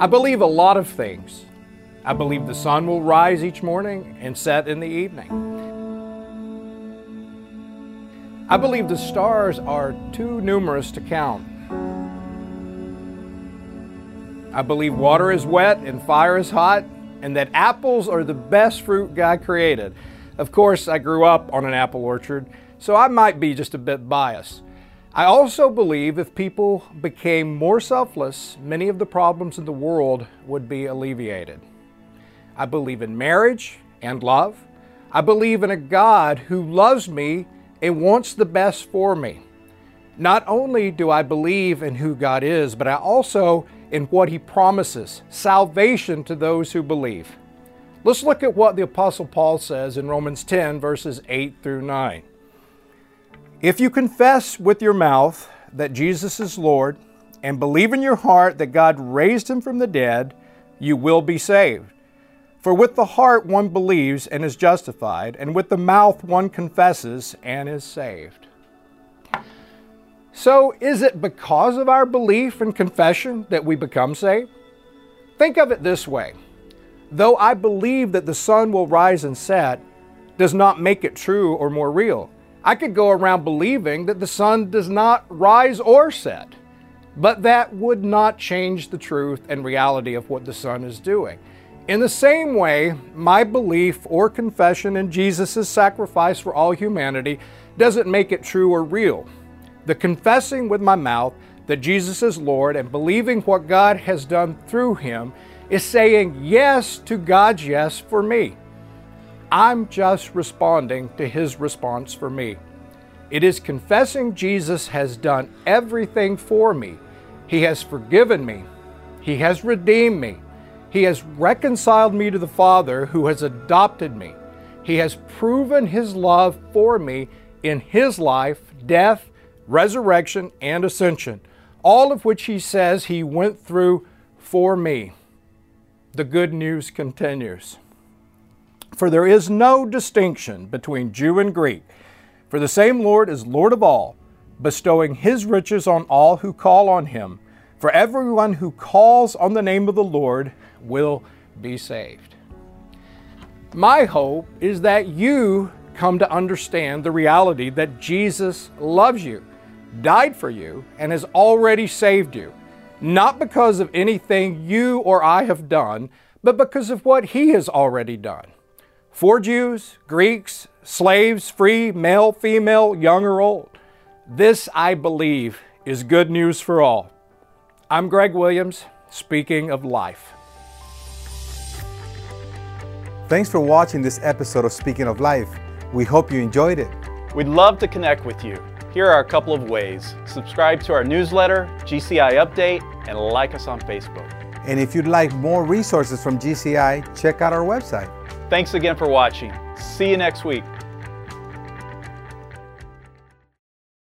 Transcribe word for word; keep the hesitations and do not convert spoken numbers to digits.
I believe a lot of things. I believe the sun will rise each morning and set in the evening. I believe the stars are too numerous to count. I believe water is wet and fire is hot, and that apples are the best fruit God created. Of course, I grew up on an apple orchard, so I might be just a bit biased. I also believe if people became more selfless, many of the problems in the world would be alleviated. I believe in marriage and love. I believe in a God who loves me and wants the best for me. Not only do I believe in who God is, but I also in what He promises, salvation to those who believe. Let's look at what the Apostle Paul says in Romans ten, verses eight through nine. If you confess with your mouth that Jesus is Lord and believe in your heart that God raised Him from the dead, you will be saved. For with the heart one believes and is justified, and with the mouth one confesses and is saved. So, is it because of our belief and confession that we become saved? Think of it this way. Though I believe that the sun will rise and set, does not make it true or more real. I could go around believing that the sun does not rise or set, but that would not change the truth and reality of what the sun is doing. In the same way, my belief or confession in Jesus' sacrifice for all humanity doesn't make it true or real. The confessing with my mouth that Jesus is Lord and believing what God has done through Him is saying yes to God's yes for me. I'm just responding to His response for me. It is confessing Jesus has done everything for me. He has forgiven me. He has redeemed me. He has reconciled me to the Father who has adopted me. He has proven His love for me in His life, death, resurrection, and ascension, all of which He says He went through for me. The good news continues. For there is no distinction between Jew and Greek, for the same Lord is Lord of all, bestowing His riches on all who call on Him. For everyone who calls on the name of the Lord will be saved. My hope is that you come to understand the reality that Jesus loves you, died for you, and has already saved you, not because of anything you or I have done, but because of what He has already done. For Jews, Greeks, slaves, free, male, female, young or old, this, I believe, is good news for all. I'm Greg Williams, speaking of life. Thanks for watching this episode of Speaking of Life. We hope you enjoyed it. We'd love to connect with you. Here are a couple of ways. Subscribe to our newsletter, G C I Update, and like us on Facebook. And if you'd like more resources from G C I, check out our website. Thanks again for watching. See you next week.